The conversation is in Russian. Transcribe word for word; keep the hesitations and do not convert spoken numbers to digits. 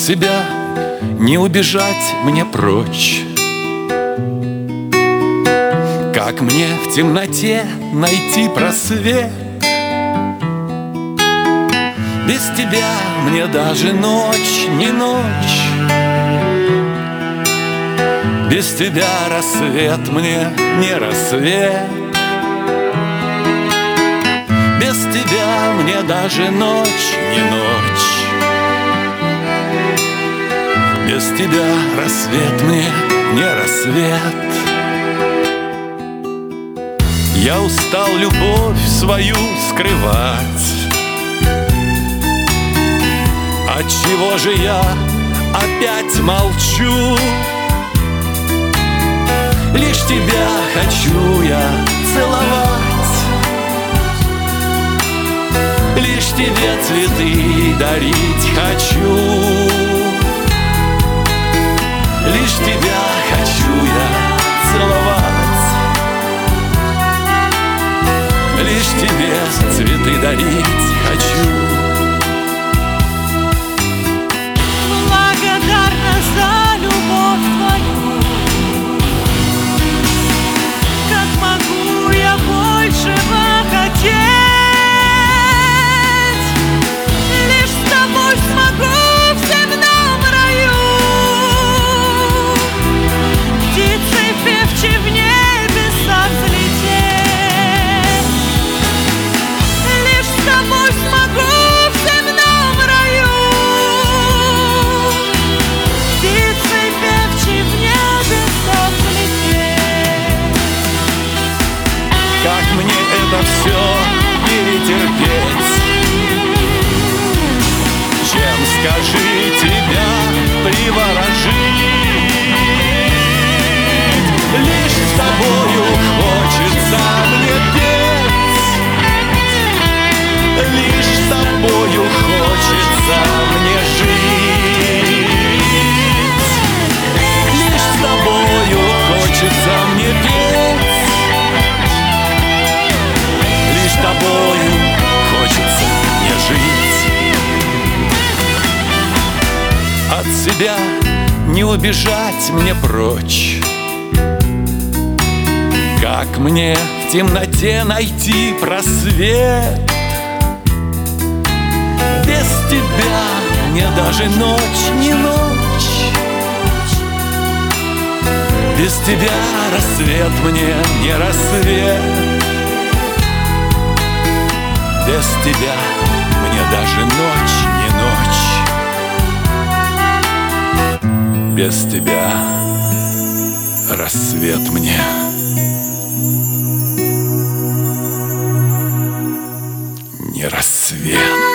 тебя не убежать мне прочь. Как мне в темноте найти просвет? Без тебя мне даже ночь не ночь. Без тебя рассвет мне не рассвет. Без тебя мне даже ночь не ночь. Без тебя рассвет мне не рассвет. Я устал любовь свою скрывать. Отчего же я опять молчу? Лишь тебя хочу я целовать, лишь тебе цветы дарить хочу. Лишь тебя хочу я целовать, лишь тебе цветы дарить хочу. Благодарна за любовь твою. Как могу я больше хотеть? Лишь с тобой смогу в земном раю птицей певчей в небеса взлететь. Лишь с тобой смогу в земном раю птицей певчей в небеса взлететь. Как мне это все перетерпеть? Чем, скажи, тебя приворожить? Лишь с тобою хочется мне петь. Лишь с тобою хочется мне жить. Лишь с тобою хочется мне петь. Лишь с тобою хочется мне жить. От себя не убежать мне прочь. Как мне в темноте найти просвет? Без тебя мне даже ночь не ночь. Без тебя рассвет мне не рассвет. Без тебя мне даже ночь не ночь. Без тебя рассвет мне не рассвет.